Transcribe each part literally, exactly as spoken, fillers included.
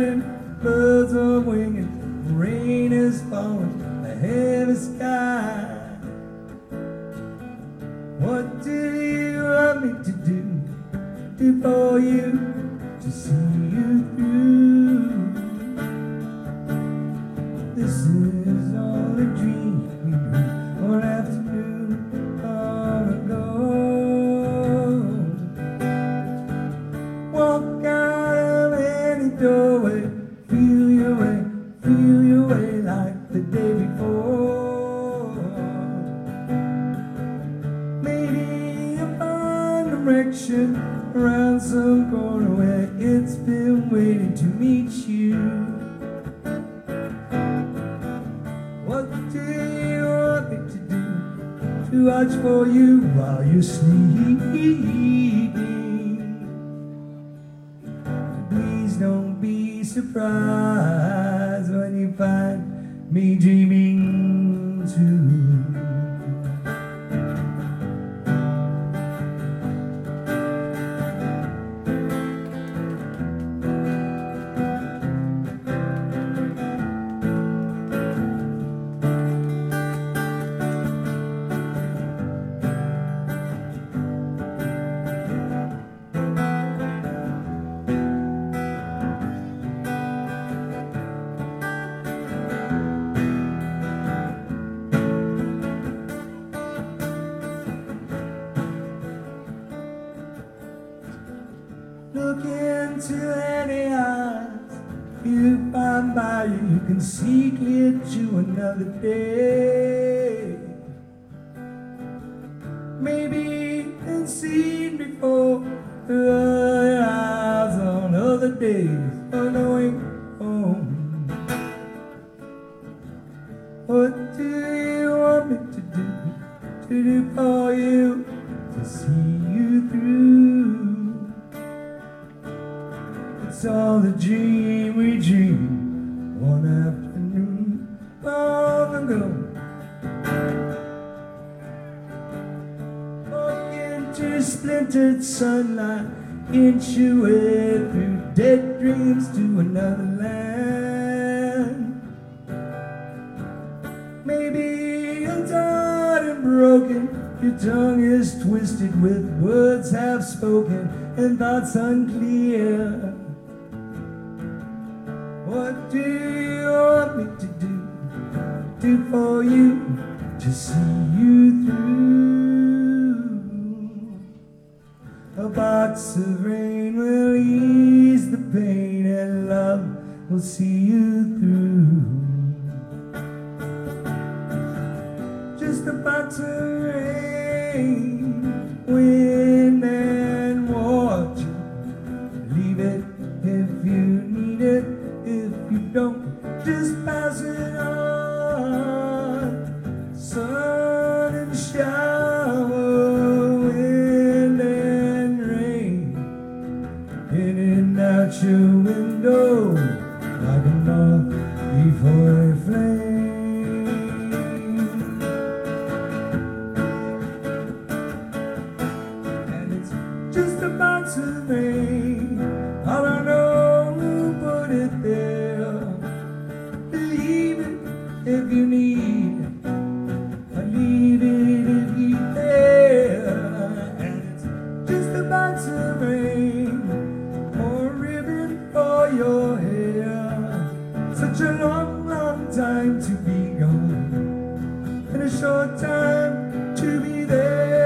flying, birds are winging, rain is falling, the heavy sky. What do you want me to do, do for you, to see you through? This is all a dream we dreamed one afternoon long ago. Walk out of any doorway, feel your way, feel your way like the day before. Maybe you'll find direction around some corner where it's been waiting to meet you. What do you want me to do, to watch for you while you're sleeping? Please don't be surprised when you find me dreaming too. Look into any eyes you find by you, you can seek it to another day. Maybe you've seen before through other eyes on other days of going home. What do you want me to do, to do for you, to see you through? It's all the dream we dreamed one afternoon long ago. Walk into splintered sunlight, inch your way through dead dreams to another land. Maybe you're tired and broken, your tongue is twisted with words half spoken and thoughts unclear. What do you want me to do, do for you, to see you through? A box of rain will ease the pain, and love will see you through. Just a box of rain, wind and water. Leave it if you need it. If you don't, just pass it on. Sun and shower, wind and rain, in and out your window like a moth before a flame. And it's just a box of rain. All I know, who put it there. Leave it if you need it, or leave it if you dare. And it's just a box of rain, or a ribbon for your hair. Such a long, long time to be gone, and a short time to be there.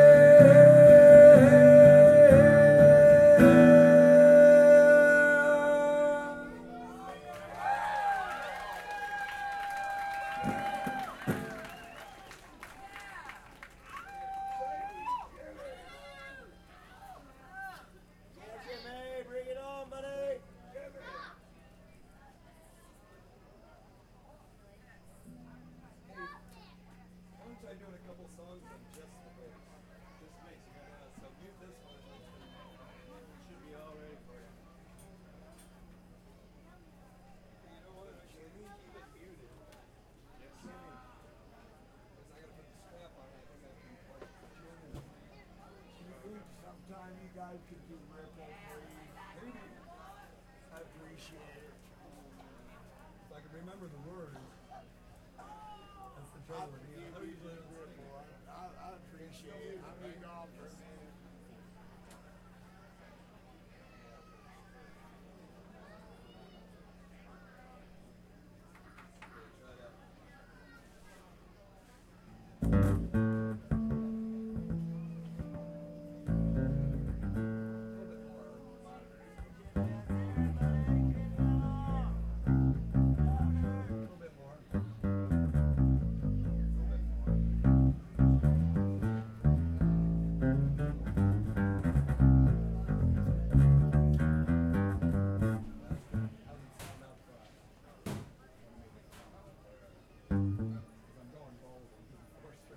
Sometime you guys could do ripple free. I appreciate it. remember the words. That's the trouble with me. I usually don't sing. I, I appreciate it. I'm a golfer, man.